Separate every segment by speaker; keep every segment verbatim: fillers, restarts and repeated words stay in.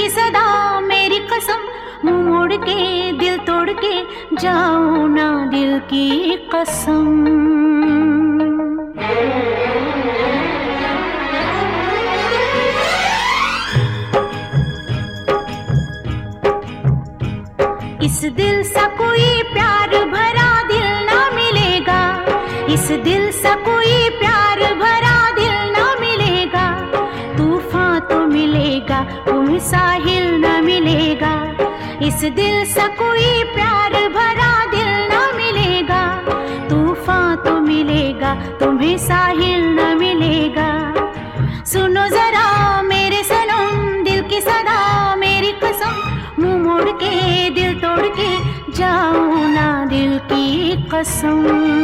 Speaker 1: की सदा मेरी कसम, मुंह मोड़ के दिल तोड़ के जाऊं ना दिल की कसम। इस दिल सा कोई प्यार भरा दिल ना मिलेगा, इस दिल सा कोई प्यार भरा दिल ना मिलेगा। तूफान तो मिलेगा तुम्हें साहिल ना मिलेगा, इस दिल सा कोई प्यार भरा दिल ना मिलेगा। तूफान तो मिलेगा तुम्हें साहिल ना मिलेगा। सुनो जरा मेरे सनम दिल की सदा मेरी कसम, मुंह मोड़ के दिल तोड़ के जाऊं ना दिल की कसम।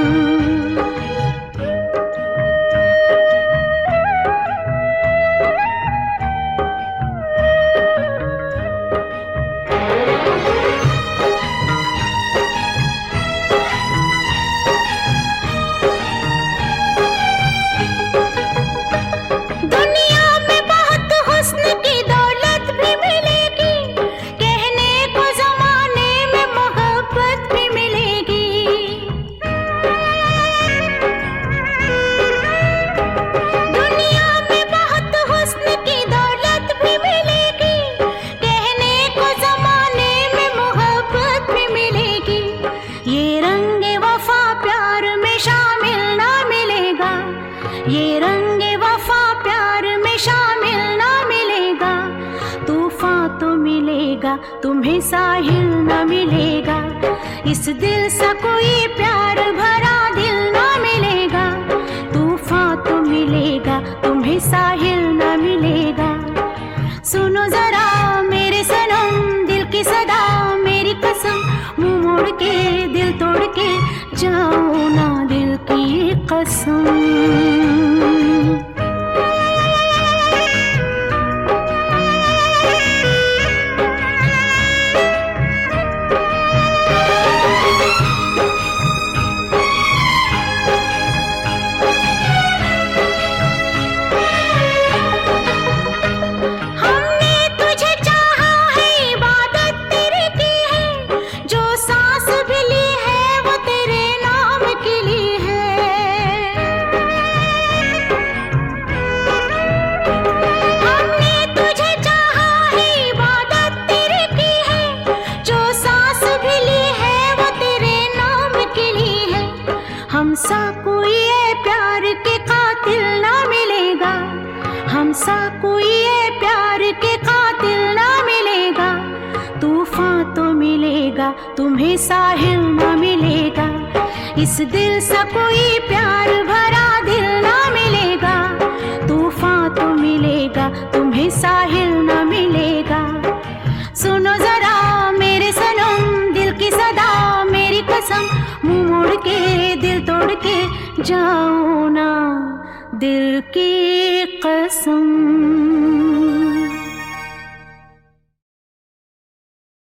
Speaker 1: ये रंगे वफा प्यार में शामिल ना मिलेगा। तूफान तो मिलेगा तुम्हें साहिल ना मिलेगा, इस दिल सा कोई प्यार भरा दिल ना मिलेगा। तूफान तो मिलेगा तुम्हें साहिल ना मिलेगा। सुनो जरा मेरे सनम दिल की सदा मेरी कसम, मुंह मोड़ के दिल तोड़ के जाऊं ना दिल की कसम। हमसा कोई ये प्यार के कातिल ना मिलेगा, हमसा कोई ये प्यार के कातिल ना मिलेगा। तूफान तो मिलेगा तुम्हें साहिल ना मिलेगा, इस दिल सा कोई प्यार भरा दिल ना मिलेगा। तूफान तो मिलेगा तुम्हें साहिल ना मिलेगा। सुनो जरा मेरे सनम दिल की सदा मेरी कसम, मुंह मोड़ के दिल तोड़ के जाऊं ना दिल की कसम।